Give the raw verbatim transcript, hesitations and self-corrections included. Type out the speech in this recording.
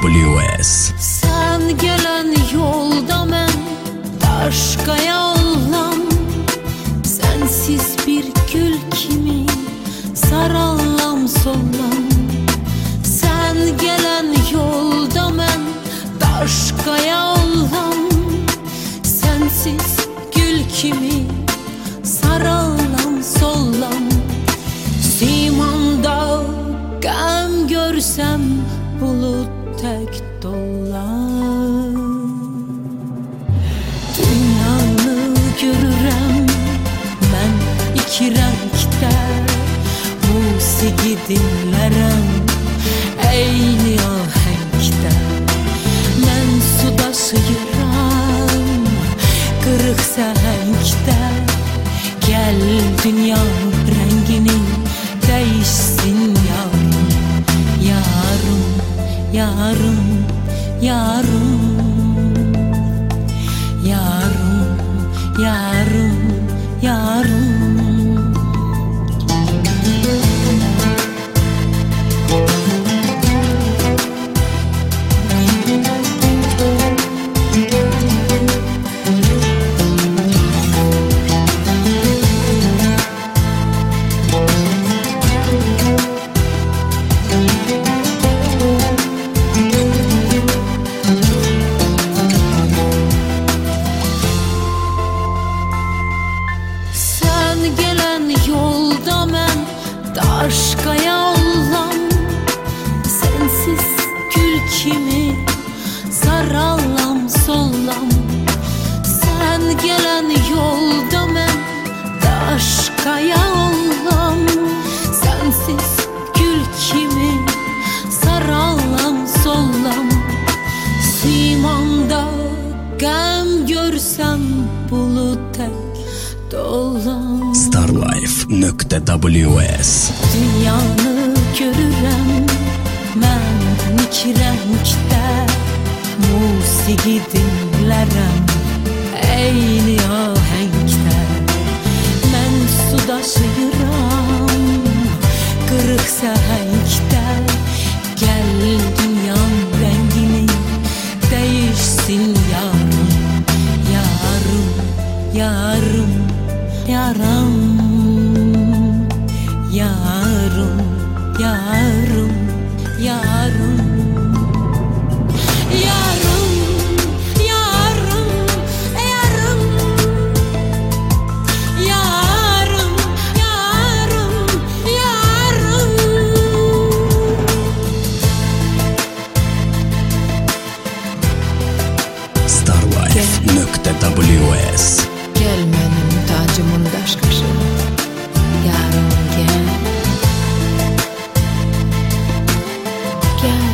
W S. Sen gelen yolda ben başkaya olam. Sensiz bir gül kimi sarallam sollam. Sen gelen yolda ben başkaya olam. Sensiz gül kimi sarallam sollam. Simanda gam görsem bulut tek dolar. Dünyanı görürem ben iki renkte. Musiki dinlerem eyni ahenkte. Ben suda sıyıram kırık sehenkte. Gel dünya rengini değişsin yarım. Yarım, yarım, yarım. Yarım, yarım, yarım. Aşkaya olam. Sensiz gül kimi sarallam sollam. Sen gelen yolda ben aşkaya olam. Sensiz gül kimi sarallam sollam. Simanda gam görsem bulut tek dolam. Starlife nokta W S. Dünyanı görürem ben iki renkte. Musiki dinlerem eyni ahenkte. Ben suda sıyıram kırık sehenkte. Gel dünyanın rengini değişsin yarım. Yarım, yarım, yaram. Yarım, yarım, yarım. Yarım, yarım, yarım. Yarım, yarım, yarım. Starlife nokta W S. Gel benim tacımın daş kaşı. Yarım gel. Gel.